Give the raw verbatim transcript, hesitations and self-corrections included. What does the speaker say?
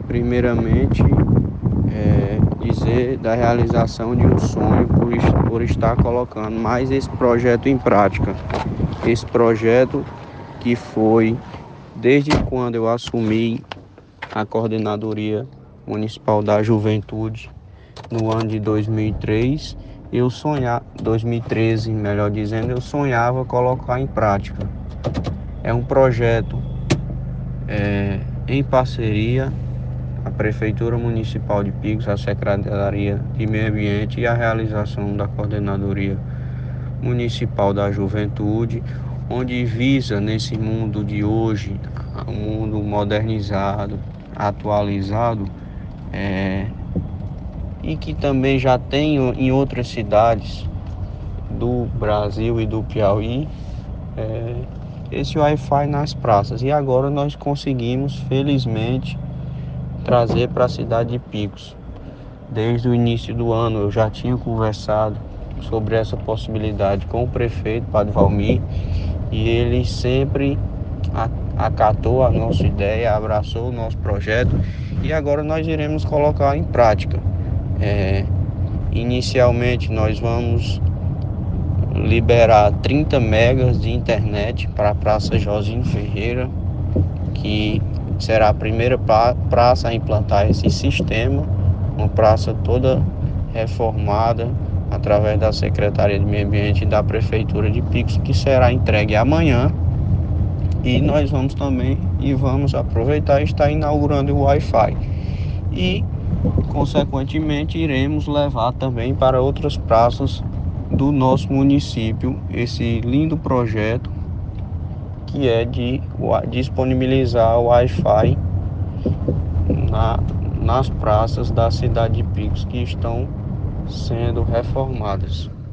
primeiramente, é, dizer da realização de um sonho por, por estar colocando mais esse projeto em prática. Esse projeto que foi desde quando eu assumi a coordenadoria municipal da juventude no ano de dois mil e três, eu sonhava, dois mil e treze, melhor dizendo, eu sonhava colocar em prática. É um projeto é, em parceria a Prefeitura Municipal de Picos, a Secretaria de Meio Ambiente e a realização da Coordenadoria Municipal da Juventude, onde visa nesse mundo de hoje, um mundo modernizado, atualizado, é, e que também já tem em outras cidades do Brasil e do Piauí, é, esse Wi-Fi nas praças. E agora nós conseguimos, felizmente, trazer para a cidade de Picos. Desde o início do ano eu já tinha conversado sobre essa possibilidade com o prefeito, Padre Valmir, e ele sempre acatou a nossa ideia, abraçou o nosso projeto, e agora nós iremos colocar em prática. É, inicialmente nós vamos liberar trinta megas de internet para a Praça Josinho Ferreira, que será a primeira praça a implantar esse sistema, uma praça toda reformada através da Secretaria de Meio Ambiente e da Prefeitura de Picos, que será entregue amanhã. E nós vamos também e vamos aproveitar e estar inaugurando o Wi-Fi. E, consequentemente, iremos levar também para outras praças do nosso município esse lindo projeto que é de disponibilizar o Wi-Fi na, nas praças da cidade de Picos que estão sendo reformadas.